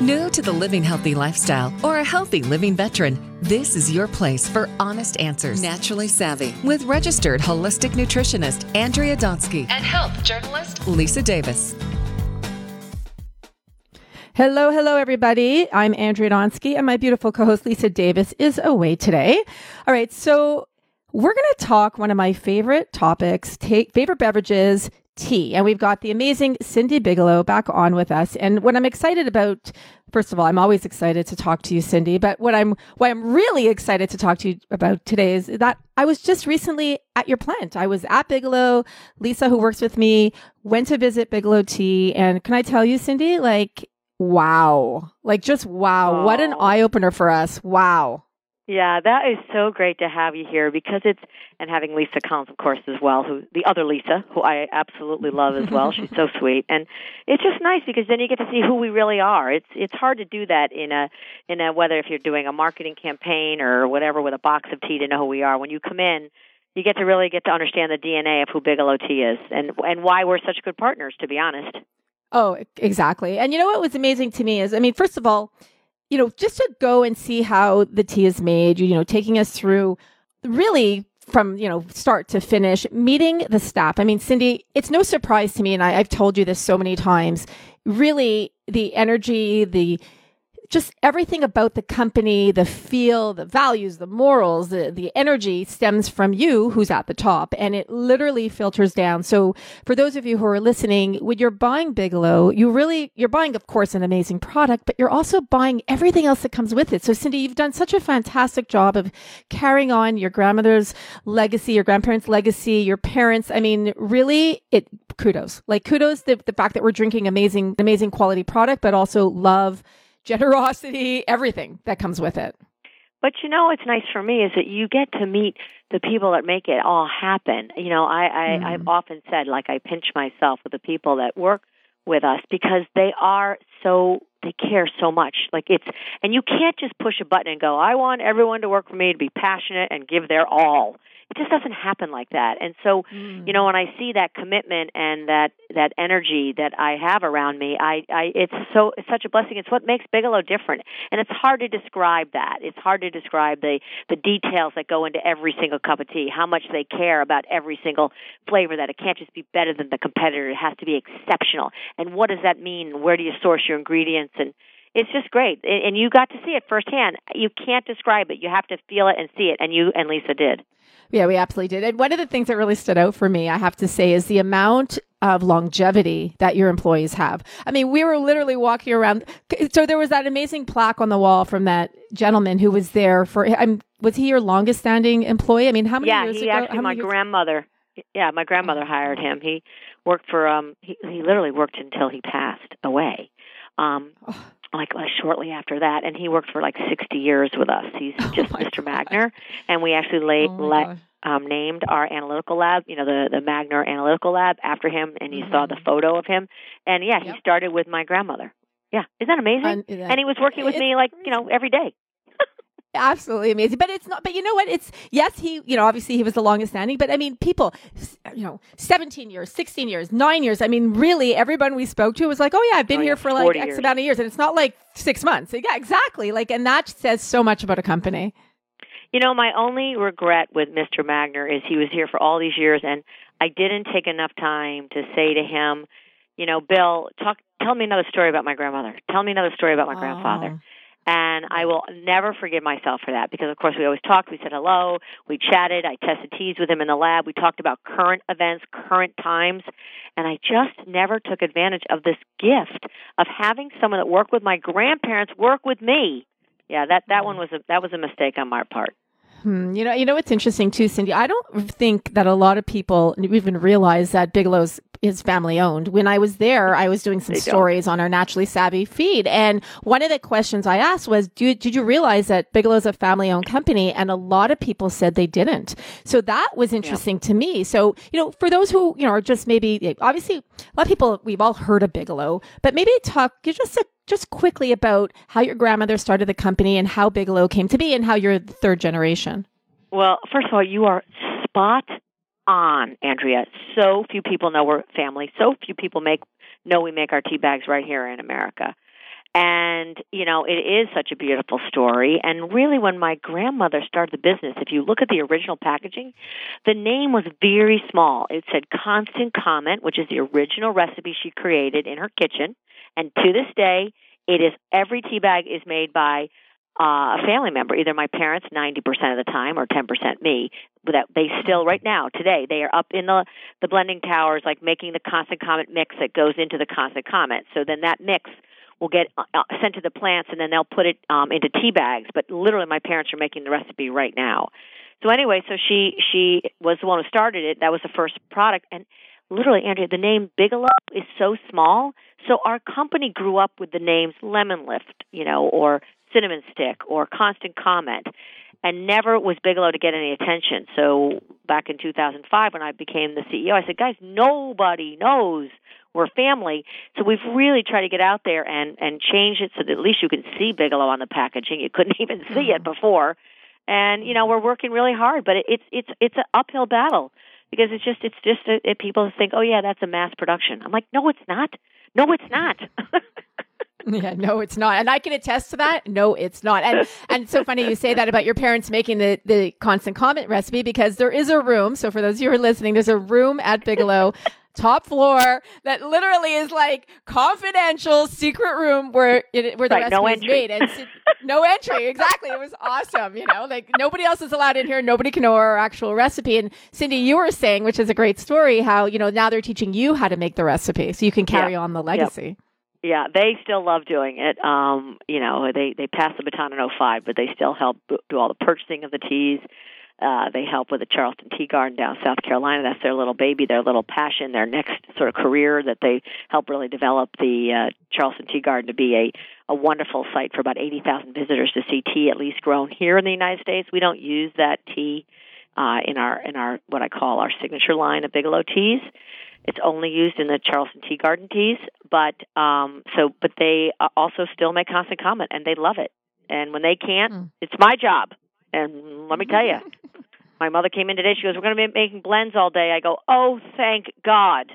New to the living healthy lifestyle or a healthy living veteran, this is your place for honest answers. Naturally Savvy with registered holistic nutritionist Andrea Donsky and health journalist Lisa Davis. Hello, everybody. I'm Andrea Donsky, and my beautiful co-host Lisa Davis is away today. All right, so we're going to talk one of my favorite topics, favorite beverages, tea. And we've got the amazing Cindy Bigelow back on with us. And what I'm excited about, first of all, I'm always excited to talk to you, Cindy. But why I'm really excited to talk to you about today is that I was just recently at your plant. I was at Bigelow. Lisa, who works with me, went to visit Bigelow Tea. And can I tell you, Cindy, wow. Just wow. Aww. What an eye-opener for us. Wow. Yeah, that is so great to have you here because and having Lisa Collins, of course, as well, the other Lisa, who I absolutely love as well. She's so sweet. And it's just nice because then you get to see who we really are. It's hard to do that in a whether if you're doing a marketing campaign or whatever with a box of tea to know who we are. When you come in, you get to understand the DNA of who Bigelow Tea is and why we're such good partners, to be honest. Oh, exactly. And you know what was amazing to me is, first of all, just to go and see how the tea is made, taking us through really from, start to finish, meeting the staff. Cindy, it's no surprise to me, and I've told you this so many times, really the energy, just everything about the company, the feel, the values, the morals, the energy stems from you who's at the top, and it literally filters down. So for those of you who are listening, when you're buying Bigelow, you're buying, of course, an amazing product, but you're also buying everything else that comes with it. So Cindy, you've done such a fantastic job of carrying on your grandmother's legacy, your grandparents' legacy, your parents. Really, kudos. Kudos the fact that we're drinking amazing quality product, but also love, generosity, everything that comes with it. But what's nice for me is that you get to meet the people that make it all happen. I've often said, I pinch myself with the people that work with us because they care so much. And you can't just push a button and go, I want everyone to work for me to be passionate and give their all. It just doesn't happen like that. And so, when I see that commitment and that energy that I have around me, it's such a blessing. It's what makes Bigelow different. And it's hard to describe that. It's hard to describe the details that go into every single cup of tea, how much they care about every single flavor, that it can't just be better than the competitor. It has to be exceptional. And what does that mean? Where do you source your ingredients? And it's just great. And you got to see it firsthand. You can't describe it. You have to feel it and see it. And you and Lisa did. Yeah, we absolutely did. And one of the things that really stood out for me, I have to say, is the amount of longevity that your employees have. We were literally walking around. So there was that amazing plaque on the wall from that gentleman who was there for, was he your longest standing employee? How many years ago? Yeah, actually my grandmother hired him. He worked for, he literally worked until he passed away. Shortly after that, and he worked for 60 years with us. He's just Mr. Magner, and we actually named our analytical lab, the Magner Analytical Lab, after him, and you saw the photo of him. And he started with my grandmother. Yeah, isn't that amazing? And he was working with me every day. Absolutely amazing. But it's not, but you know what? He, obviously he was the longest standing, but people, 17 years, 16 years, 9 years. Really everyone we spoke to was oh yeah, I've been here for X amount of years. And it's not 6 months. Yeah, exactly. And that says so much about a company. My only regret with Mr. Magner is he was here for all these years, and I didn't take enough time to say to him, Bill, tell me another story about my grandmother. Tell me another story about my grandfather. And I will never forgive myself for that because, of course, we always talked. We said hello. We chatted. I tested teas with him in the lab. We talked about current events, current times. And I just never took advantage of this gift of having someone that worked with my grandparents work with me. Yeah, that one was a mistake on my part. You know what's interesting too, Cindy? I don't think that a lot of people even realize that Bigelow's is family owned. When I was there, I was doing some stories on our Naturally Savvy feed. And one of the questions I asked was, did you realize that Bigelow's a family owned company? And a lot of people said they didn't. So that was interesting to me. So, for those who, are just maybe, obviously a lot of people, we've all heard of Bigelow, but maybe talk just quickly about how your grandmother started the company and how Bigelow came to be and how you're the third generation. Well, first of all, you are spot on, Andrea. So few people know we're family. So few people know we make our tea bags right here in America. And, it is such a beautiful story. And really, when my grandmother started the business, if you look at the original packaging, the name was very small. It said Constant Comment, which is the original recipe she created in her kitchen. And to this day, every tea bag is made by a family member, either my parents 90% of the time or 10% me. But that they still, right now, today, they are up in the blending towers, like making the Constant Comment mix that goes into the Constant Comment. So then that mix will get sent to the plants, and then they'll put it into tea bags. But literally, my parents are making the recipe right now. So anyway, so she was the one who started it. That was the first product. And literally, Andrea, the name Bigelow is so small. So our company grew up with the names Lemon Lift, or Cinnamon Stick, or Constant Comment, and never was Bigelow to get any attention. So back in 2005, when I became the CEO, I said, guys, nobody knows we're family. So we've really tried to get out there and change it so that at least you can see Bigelow on the packaging. You couldn't even see it before. And, we're working really hard, but it's an uphill battle because it's just people think, oh, yeah, that's a mass production. I'm like, no, it's not. No, it's not. Yeah, no, it's not. And I can attest to that. No, it's not. And it's so funny you say that about your parents making the Constant Comment recipe, because there is a room. So for those of you who are listening, there's a room at Bigelow, top floor, that literally is like confidential secret room where the recipe is made. And no entry. Exactly. It was awesome. Like nobody else is allowed in here. Nobody can know our actual recipe. And Cindy, you were saying, which is a great story, how, now they're teaching you how to make the recipe so you can carry on the legacy. Yep. Yeah, they still love doing it. They passed the baton in 2005, but they still help do all the purchasing of the teas. They help with the Charleston Tea Garden down South Carolina. That's their little baby, their little passion, their next sort of career that they help really develop the Charleston Tea Garden to be a wonderful site for about 80,000 visitors to see tea at least grown here in the United States. We don't use that tea in our what I call our signature line of Bigelow teas. It's only used in the Charleston Tea Garden teas, but they also still make Constant Comment, and they love it. And when they can't, it's my job. And let me tell you, my mother came in today. She goes, "We're going to be making blends all day." I go, "Oh, thank God."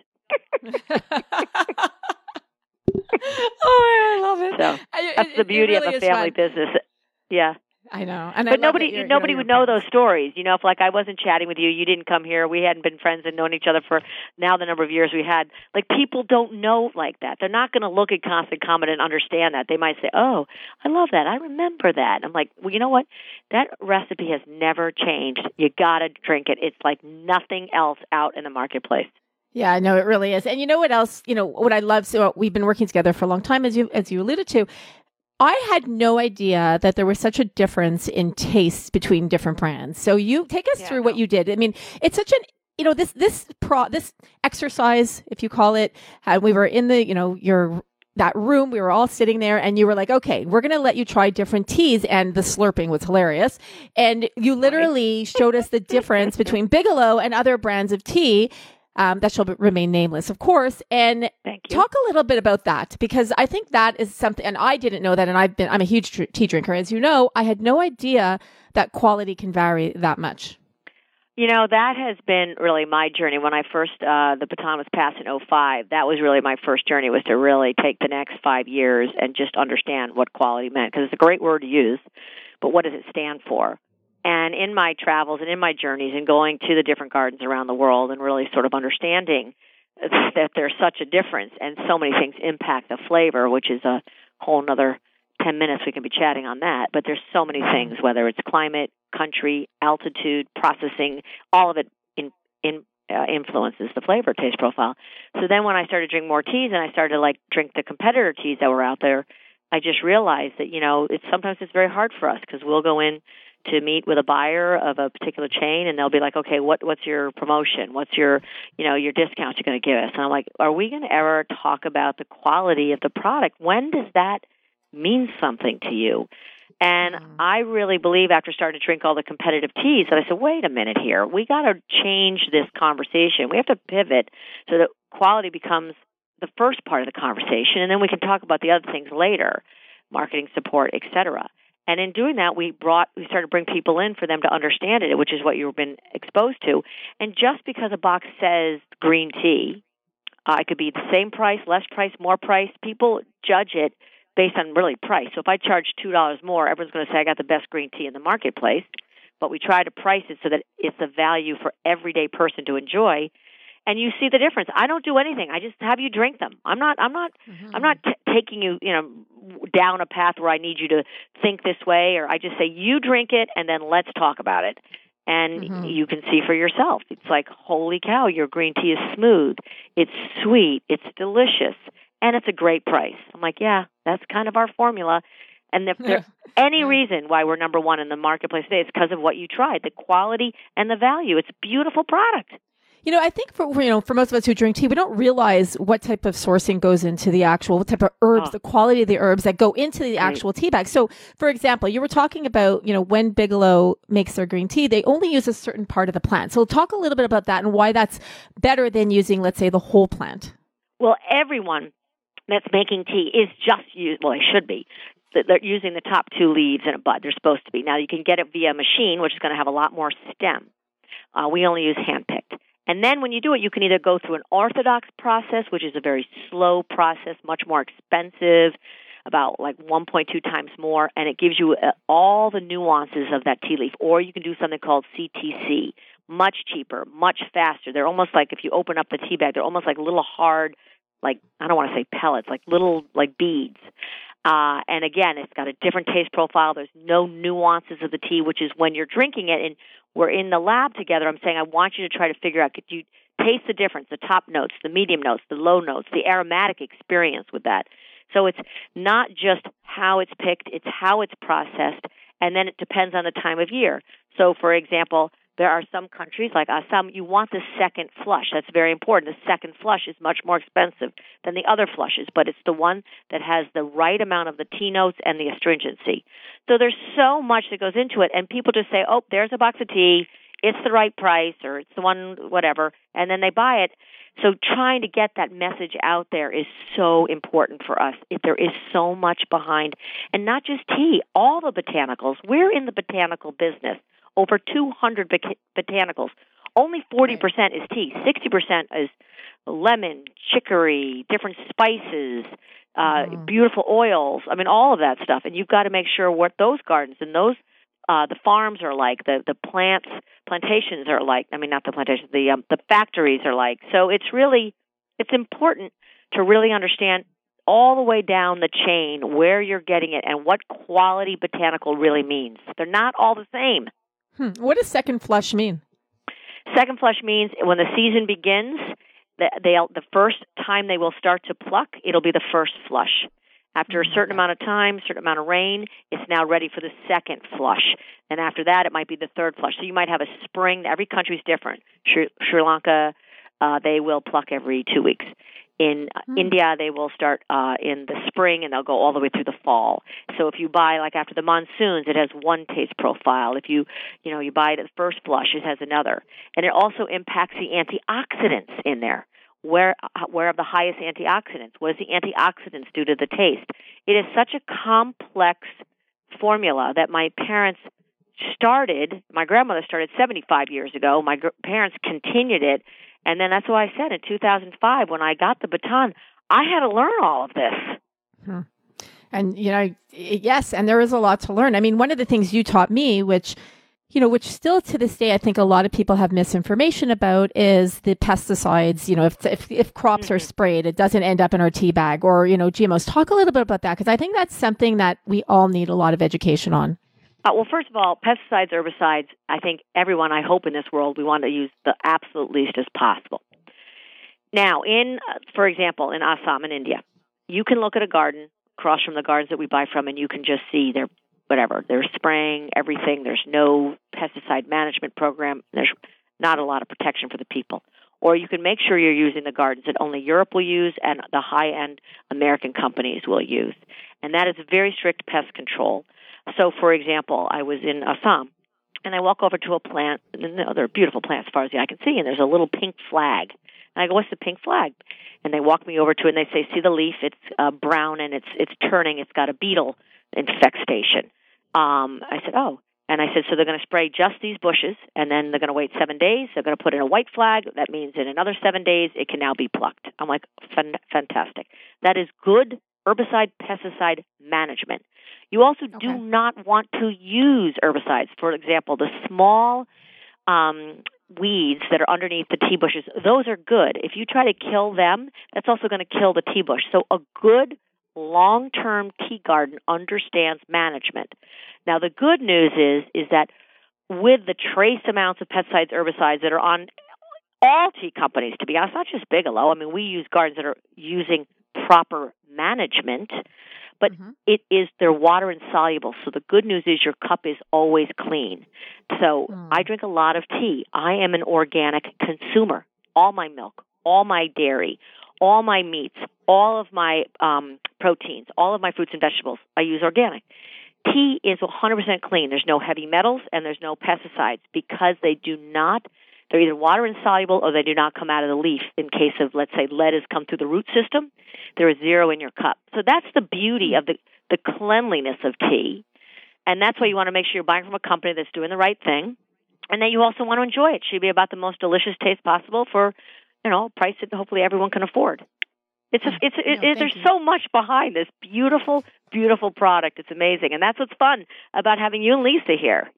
Oh, I love it. So that's the beauty of a family business. Yeah. I know. But nobody would know those stories. If like I wasn't chatting with you, you didn't come here, we hadn't been friends and known each other for now the number of years we had. Like people don't know like that. They're not going to look at Constant Comment and understand that. They might say, "Oh, I love that. I remember that." I'm like, well, you know what? That recipe has never changed. You got to drink it. It's like nothing else out in the marketplace. Yeah, no, it really is. And you know what else? What I love. So we've been working together for a long time, as you alluded to. I had no idea that there was such a difference in tastes between different brands. So you take us through what you did. I mean, it's such an, this exercise, if you call it, we were in the, that room, we were all sitting there and you were like, okay, we're going to let you try different teas. And the slurping was hilarious. And you literally showed us the difference between Bigelow and other brands of tea. That shall remain nameless, of course. And talk a little bit about that, because I think that is something, and I didn't know that, and I'm a huge tea drinker. As you know, I had no idea that quality can vary that much. That has been really my journey. When I first, the baton was passed in 2005, that was really my first journey, was to really take the next 5 years and just understand what quality meant, because it's a great word to use, but what does it stand for? And in my travels and in my journeys and going to the different gardens around the world and really sort of understanding that there's such a difference and so many things impact the flavor, which is a whole another 10 minutes we can be chatting on that. But there's so many things, whether it's climate, country, altitude, processing, all of it influences the flavor taste profile. So then when I started drinking more teas and I started to drink the competitor teas that were out there, I just realized that, sometimes it's very hard for us because we'll go in to meet with a buyer of a particular chain, and they'll be like, "Okay, what's your promotion? What's your discounts you're going to give us?" And I'm like, "Are we going to ever talk about the quality of the product? When does that mean something to you?" And I really believe, after starting to drink all the competitive teas, that I said, "Wait a minute here. We got to change this conversation. We have to pivot so that quality becomes the first part of the conversation, and then we can talk about the other things later, marketing support, etc." And in doing that, we started to bring people in for them to understand it, which is what you've been exposed to. And just because a box says green tea, it could be the same price, less price, more price. People judge it based on really price. So if I charge $2 more, everyone's going to say I got the best green tea in the marketplace. But we try to price it so that it's a value for everyday person to enjoy. And you see the difference. I don't do anything. I just have you drink them. I'm not taking you, down a path where I need you to think this way, or I just say you drink it and then let's talk about it. And you can see for yourself. It's like, holy cow, your green tea is smooth. It's sweet. It's delicious. And it's a great price. I'm like, yeah, that's kind of our formula. And if there's any reason why we're number one in the marketplace today, it's because of what you tried, the quality and the value. It's a beautiful product. I think for most of us who drink tea, we don't realize what type of sourcing goes into the actual, what type of herbs, the quality of the herbs that go into the actual tea bag. So, for example, you were talking about, when Bigelow makes their green tea, they only use a certain part of the plant. So talk a little bit about that and why that's better than using, let's say, the whole plant. Well, everyone that's making tea is they should be. They're using the top 2 leaves and a bud. They're supposed to be. Now, you can get it via a machine, which is going to have a lot more stem. We only use hand-picked. And then when you do it, you can either go through an orthodox process, which is a very slow process, much more expensive, about like 1.2 times more, and it gives you all the nuances of that tea leaf. Or you can do something called CTC, much cheaper, much faster. They're almost like, if you open up the tea bag, they're almost like little hard, like, I don't want to say pellets, like little like beads. And again, it's got a different taste profile. There's no nuances of the tea, which is when you're drinking it and we're in the lab together, I'm saying I want you to try to figure out, could you taste the difference, the top notes, the medium notes, the low notes, the aromatic experience with that. So it's not just how it's picked, it's how it's processed, and then it depends on the time of year. So, for example, there are some countries like Assam, you want the second flush. That's very important. The second flush is much more expensive than the other flushes, but it's the one that has the right amount of the tea notes and the astringency. So there's so much that goes into it, and people just say, oh, there's a box of tea, it's the right price, or it's the one, whatever, and then they buy it. So trying to get that message out there is so important for us. There is so much behind, and not just tea, all the botanicals. We're in the botanical business. Over 200 botanicals. Only 40% is tea. 60% is lemon, chicory, different spices, beautiful oils. I mean, all of that stuff. And you've got to make sure what those gardens and those the farms are like, the plantations are like. I mean, not the plantations, the factories are like. So it's important to really understand all the way down the chain where you're getting it and what quality botanical really means. They're not all the same. What does second flush mean? Second flush means when the season begins, the first time they will start to pluck, it'll be the first flush. After a certain amount of time, certain amount of rain, it's now ready for the second flush. And after that, it might be the third flush. So you might have a spring. Every country's different. Sri Lanka, they will pluck every 2 weeks. In India, they will start in the spring, and they'll go all the way through the fall. So if you buy, like after the monsoons, it has one taste profile. If you buy the first flush, it has another. And it also impacts the antioxidants in there. Where are the highest antioxidants? What does the antioxidants do to the taste? It is such a complex formula that my parents started. My grandmother started 75 years ago. My parents continued it. And then that's why I said in 2005, when I got the baton, I had to learn all of this. And, yes, and there is a lot to learn. I mean, one of the things you taught me, which still to this day, I think a lot of people have misinformation about, is the pesticides. If crops are sprayed, it doesn't end up in our tea bag, or, GMOs. Talk a little bit about that, because I think that's something that we all need a lot of education on. Well, first of all, pesticides, herbicides, I think everyone, I hope in this world, we want to use the absolute least as possible. Now, for example, in Assam in India, you can look at a garden across from the gardens that we buy from, and you can just see they're spraying everything. There's no pesticide management program. There's not a lot of protection for the people. Or you can make sure you're using the gardens that only Europe will use and the high-end American companies will use. And that is very strict pest control. So, for example, I was in Assam, and I walk over to a plant, and they're beautiful plants as far as the eye can see, and there's a little pink flag. And I go, what's the pink flag? And they walk me over to it, and they say, see the leaf? It's brown, and it's turning. It's got a beetle infestation. I said, oh. And I said, so they're going to spray just these bushes, and then they're going to wait 7 days. They're going to put in a white flag. That means in another 7 days, it can now be plucked. I'm like, fantastic. That is good herbicide pesticide management. You also do not want to use herbicides. For example, the small weeds that are underneath the tea bushes, those are good. If you try to kill them, that's also going to kill the tea bush. So a good long-term tea garden understands management. Now, the good news is that with the trace amounts of pesticides, herbicides that are on all tea companies, to be honest, not just Bigelow. I mean, we use gardens that are using proper management, but they're water insoluble. So the good news is your cup is always clean. So I drink a lot of tea. I am an organic consumer. All my milk, all my dairy, all my meats, all of my proteins, all of my fruits and vegetables, I use organic. Tea is 100% clean. There's no heavy metals and there's no pesticides because they're either water insoluble or they do not come out of the leaf. In case of, let's say, lead has come through the root system, there is zero in your cup. So that's the beauty of the cleanliness of tea. And that's why you want to make sure you're buying from a company that's doing the right thing and that you also want to enjoy it. It should be about the most delicious taste possible for, a price that hopefully everyone can afford. There's so much behind this beautiful, beautiful product. It's amazing. And that's what's fun about having you and Lisa here,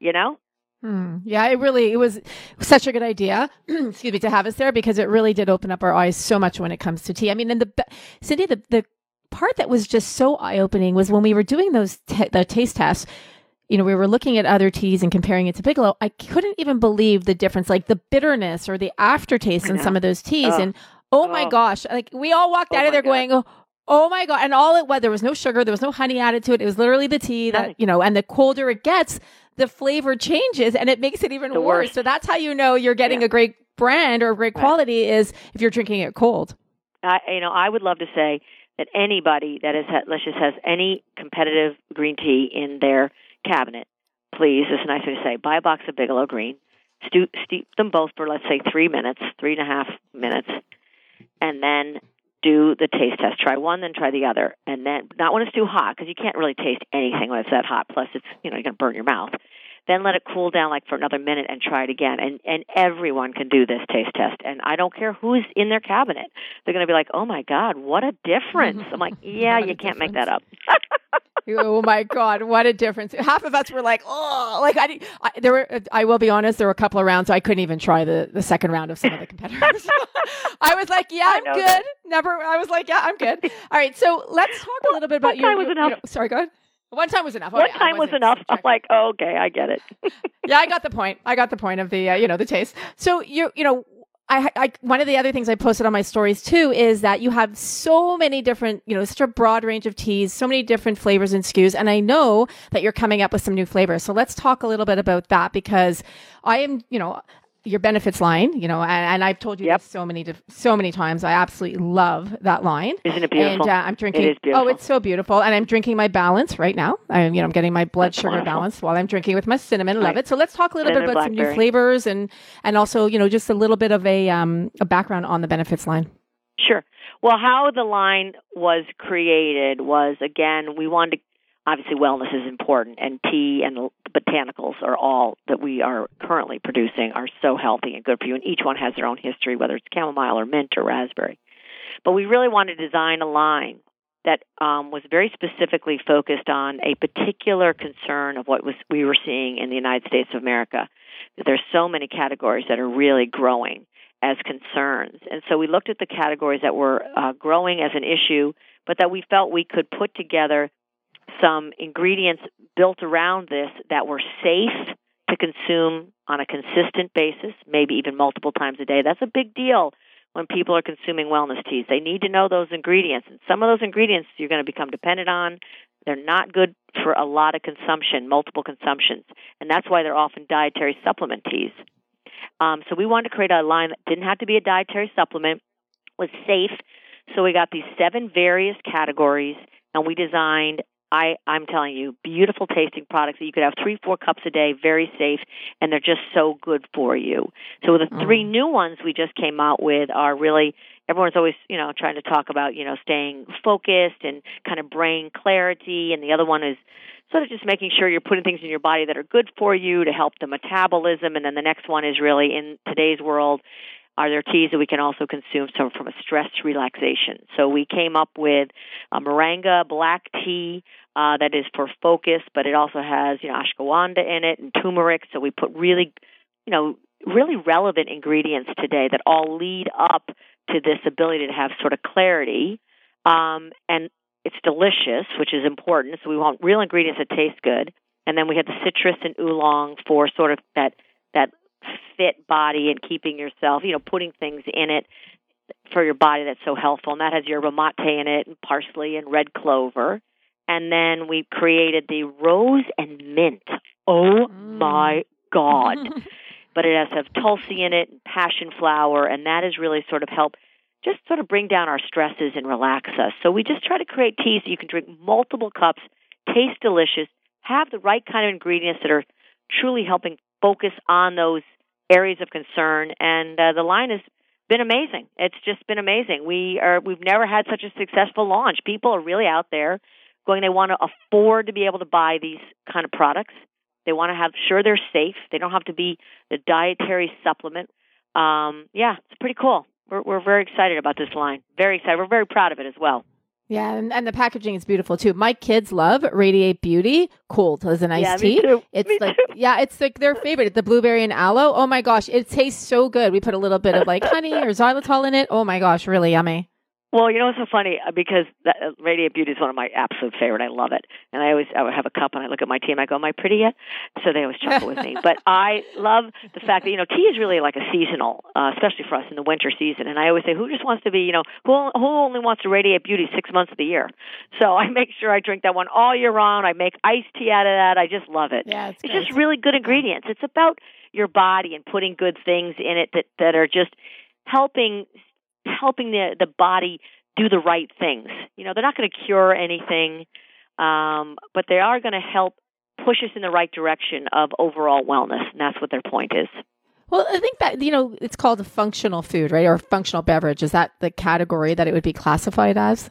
Yeah, it was such a good idea, excuse me, to have us there because it really did open up our eyes so much when it comes to tea. I mean, and Cindy, the part that was just so eye-opening was when we were doing those the taste tests. We were looking at other teas and comparing it to Bigelow. I couldn't even believe the difference, like the bitterness or the aftertaste in some of those teas. And oh my gosh, like we all walked out of there going, oh my God. And there was no sugar, there was no honey added to it. It was literally the tea that, and the colder it gets, the flavor changes and it makes it even worse. So that's how you know you're getting a great brand or great quality is if you're drinking it cold. I would love to say that anybody that has any competitive green tea in their cabinet, please, this is a nice thing to say, buy a box of Bigelow Green, steep them both for, let's say, 3.5 minutes, and then do the taste test. Try one, then try the other. And then, not when it's too hot, because you can't really taste anything when it's that hot. Plus, it's, you're going to burn your mouth. Then let it cool down like for another minute and try it again. And everyone can do this taste test. And I don't care who's in their cabinet. They're going to be like, oh my God, what a difference. I'm like, yeah, you can't make that up. Oh my God, what a difference. Half of us were like, oh, like I will be honest, there were a couple of rounds, so I couldn't even try the second round of some of the competitors. I was like, yeah, I'm good. I was like, yeah, I'm good. All right. So let's talk a little bit about sorry, go ahead. One time was enough. One time was enough. I'm like, oh, okay, I get it. Yeah, I got the point. of the, the taste. So I one of the other things I posted on my stories too is that you have so many different, such a broad range of teas, so many different flavors and SKUs. And I know that you're coming up with some new flavors. So let's talk a little bit about that because I am, your benefits line, and I've told you this so many times. I absolutely love that line. Isn't it beautiful? And I'm drinking. It is beautiful. Oh, it's so beautiful. And I'm drinking my balance right now. I'm getting my blood sugar balance while I'm drinking with my cinnamon. Love it. So let's talk a little bit about some new flavors and also, just a little bit of a background on the benefits line. Sure. Well, how the line was created was, again, we wanted to, obviously wellness is important, and tea and the botanicals are all that we are currently producing are so healthy and good for you, and each one has their own history, whether it's chamomile or mint or raspberry. But we really wanted to design a line that was very specifically focused on a particular concern of what we were seeing in the United States of America. There's so many categories that are really growing as concerns. And so we looked at the categories that were growing as an issue, but that we felt we could put together some ingredients built around this that were safe to consume on a consistent basis, maybe even multiple times a day. That's a big deal when people are consuming wellness teas. They need to know those ingredients. And some of those ingredients you're going to become dependent on. They're not good for a lot of consumption, multiple consumptions. And that's why they're often dietary supplement teas. So we wanted to create a line that didn't have to be a dietary supplement, was safe. So we got these 7 various categories, and we designed, I'm telling you, beautiful tasting products that you could have 3-4 cups a day, very safe, and they're just so good for you. So the 3 new ones we just came out with are really, everyone's always, trying to talk about, staying focused and kind of brain clarity, and the other one is sort of just making sure you're putting things in your body that are good for you to help the metabolism, and then the next one is really, in today's world, are there teas that we can also consume from a stress relaxation. So we came up with a moringa black tea that is for focus, but it also has, ashwagandha in it and turmeric. So we put really relevant ingredients today that all lead up to this ability to have sort of clarity. And it's delicious, which is important. So we want real ingredients that taste good. And then we have the citrus and oolong for sort of that fit body and keeping yourself, putting things in it for your body that's so helpful. And that has yerba mate in it and parsley and red clover. And then we created the rose and mint. Oh, my God. But it has to have tulsi in it and passion flower, and that has really sort of helped just sort of bring down our stresses and relax us. So we just try to create teas that you can drink multiple cups, taste delicious, have the right kind of ingredients that are truly helping focus on those areas of concern. And the line has been amazing. It's just been amazing. We've never had such a successful launch. People are really out there going, they want to afford to be able to buy these kind of products. They want to have sure they're safe. They don't have to be the dietary supplement. It's pretty cool. We're very excited about this line. Very excited. We're very proud of it as well. Yeah, and the packaging is beautiful too. My kids love Radiate Beauty Cold as an iced tea. Me too. It's like their favorite. The blueberry and aloe. Oh my gosh, it tastes so good. We put a little bit of like honey or xylitol in it. Oh my gosh, really yummy. Well, it's so funny because Radiant Beauty is one of my absolute favorite. I love it. And I would have a cup and I look at my tea and I go, am I pretty yet? So they always chuckle with me. But I love the fact that, tea is really like a seasonal, especially for us in the winter season. And I always say, who just wants to be, who only wants to Radiate Beauty 6 months of the year? So I make sure I drink that one all year round. I make iced tea out of that. I just love it. Yeah, it's just really good ingredients. It's about your body and putting good things in it that are just helping the body do the right things. They're not going to cure anything, but they are going to help push us in the right direction of overall wellness, and that's what their point is. Well, I think that, it's called a functional food, right? Or a functional beverage. Is that the category that it would be classified as?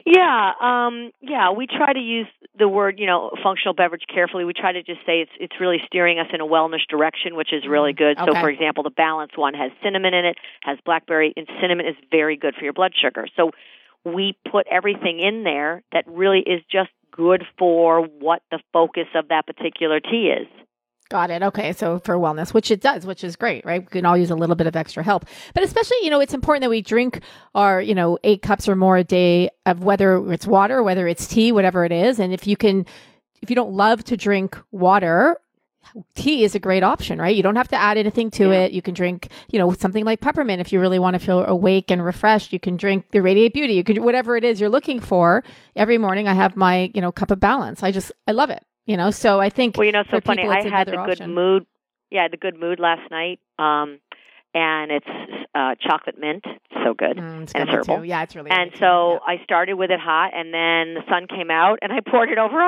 Yeah. We try to use the word, functional beverage carefully. We try to just say it's really steering us in a wellness direction, which is really good. Okay. So, for example, the Balance one has cinnamon in it, has blackberry, and cinnamon is very good for your blood sugar. So we put everything in there that really is just good for what the focus of that particular tea is. Got it. Okay. So for wellness, which it does, which is great, right? We can all use a little bit of extra help. But especially, it's important that we drink our, 8 cups or more a day of whether it's water, whether it's tea, whatever it is. And if you don't love to drink water, tea is a great option, right? You don't have to add anything to it. You can drink, something like peppermint if you really want to feel awake and refreshed. You can drink the Radiate Beauty. You can, whatever it is you're looking for. Every morning I have my, cup of Balance. I love it. So I think. Well, so funny. I had the good mood. Yeah, the good mood last night. And it's chocolate mint. It's so good. And it's herbal. Too. Yeah, it's really. And so I started with it hot, and then the sun came out, and I poured it over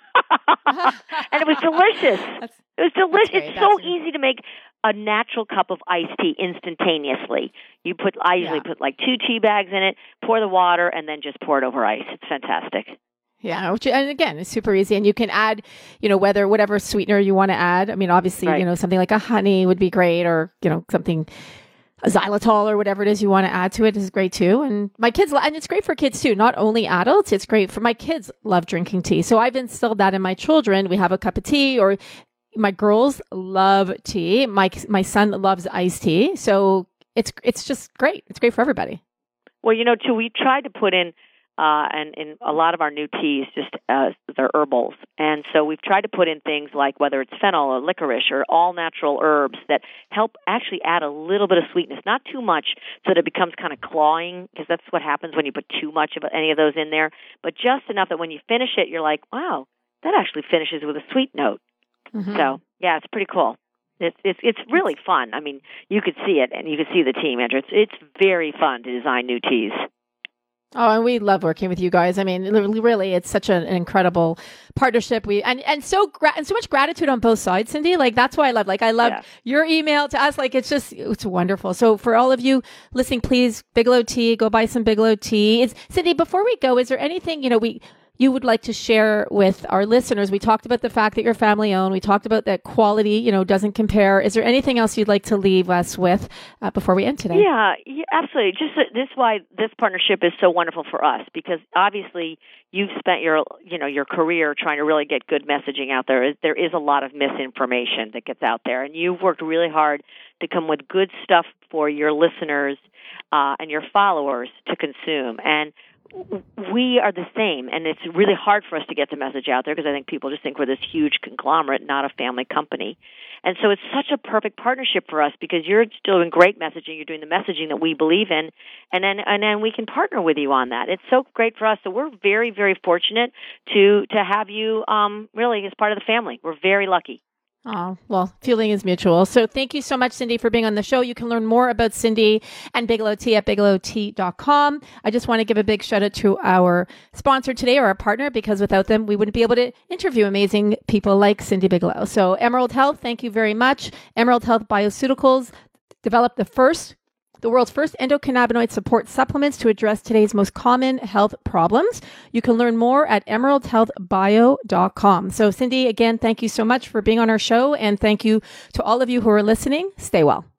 ice, and it was delicious. It was delicious. It's so easy to make a natural cup of iced tea instantaneously. I usually put like 2 tea bags in it, pour the water, and then just pour it over ice. It's fantastic. Yeah. And again, it's super easy. And you can add, whatever sweetener you want to add. I mean, obviously, something like a honey would be great, or, something, a xylitol or whatever it is you want to add to it is great too. And my kids, and it's great for kids too, not only adults. It's great for my kids love drinking tea. So I've instilled that in my children. We have a cup of tea, or my girls love tea. My son loves iced tea. So it's just great. It's great for everybody. Well, too, we tried to put in, and in a lot of our new teas, just they're herbals. And so we've tried to put in things like whether it's fennel or licorice or all natural herbs that help actually add a little bit of sweetness, not too much so that it becomes kind of clawing, because that's what happens when you put too much of any of those in there, but just enough that when you finish it, you're like, wow, that actually finishes with a sweet note. Mm-hmm. So, yeah, it's pretty cool. It's really fun. I mean, you could see it, and you could see the team, Andrew. It's very fun to design new teas. Oh, and we love working with you guys. I mean, really, it's such an incredible partnership. And so much gratitude on both sides, Cindy. Like, that's why I love your email to us. Like, it's wonderful. So for all of you listening, please, Bigelow Tea, go buy some Bigelow Tea. Cindy, before we go, is there anything, you would like to share with our listeners? We talked about the fact that you're family owned. We talked about that quality, doesn't compare. Is there anything else you'd like to leave us with before we end today? Yeah, absolutely. Just this is why this partnership is so wonderful for us, because obviously you've spent your career trying to really get good messaging out there. There is a lot of misinformation that gets out there, and you've worked really hard to come with good stuff for your listeners and your followers to consume. And we are the same, and it's really hard for us to get the message out there because I think people just think we're this huge conglomerate, not a family company. And so it's such a perfect partnership for us because you're still doing great messaging, you're doing the messaging that we believe in, and then we can partner with you on that. It's so great for us. So we're very, very fortunate to have you really as part of the family. We're very lucky. Oh, well, feeling is mutual. So thank you so much, Cindy, for being on the show. You can learn more about Cindy and Bigelow Tea at bigelowtea.com. I just want to give a big shout out to our sponsor today, or our partner, because without them, we wouldn't be able to interview amazing people like Cindy Bigelow. So Emerald Health, thank you very much. Emerald Health Bioceuticals developed the world's first endocannabinoid support supplements to address today's most common health problems. You can learn more at emeraldhealthbio.com. So Cindy, again, thank you so much for being on our show, and thank you to all of you who are listening. Stay well.